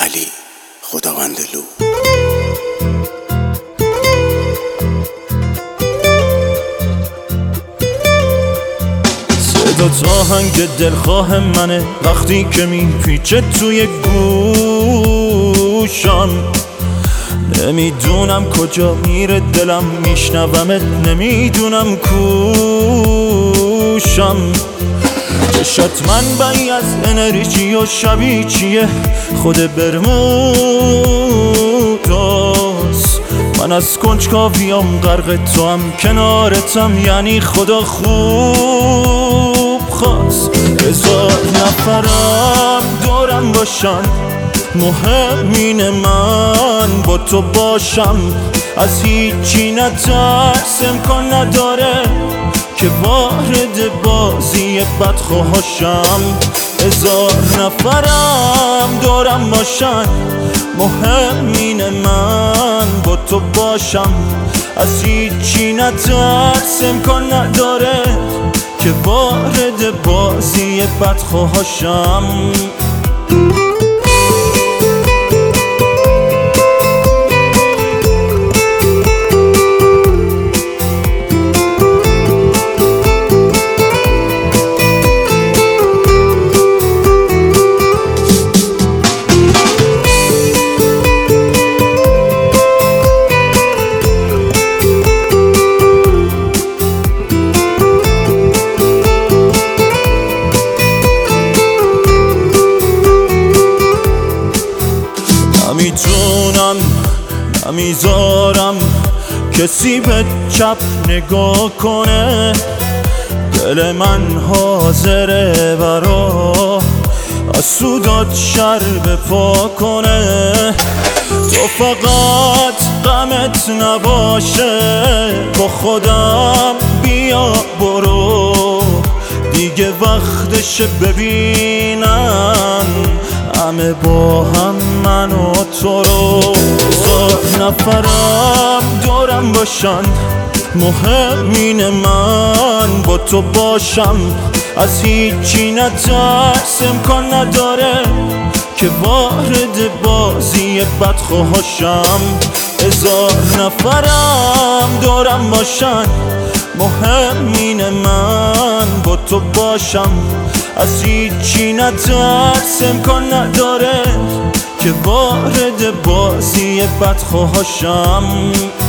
علی خداوندلو. صدا آهنگ دلخواه منه وقتی که میپیچه توی گوشم، نمیدونم کجا میره دلم، میشنومت نمیدونم کوشم. چشات منبعی از انرژی و شبیه چیه خود برموداست. من از کنجکاویام غرق تو هم کنارتم، یعنی خدا خوب خواست. 1000 نفرم دورم باشن، مهم اینه من با تو باشم. از هیچی نترس، امکان نداره که وارد بازی بدخواهاشم. 1000 نفرم دورم باشن، مهم اینه من با تو باشم. از هیچی نترس، امکان نداره که وارد بازی بدخواهاشم. نمیتونم نمیذارم کسی به چپ نگاه کنه، دل من حاضره برا از سودات شر بپا کنه. تو فقط غمت نباشه، با خودم بیا برو، دیگه وقتشه ببینن همه با هم من و تو رو. 1000 نفرم دورم باشن، مهم اینه من با تو باشم. از هیچی نترس، امکان نداره که وارد بازی بدخواهاشم. 1000 نفرم دورم باشن، مهم اینه من با تو باشم. از هیچی نترس، امکان نداره که وارد بازی بدخواهاشم.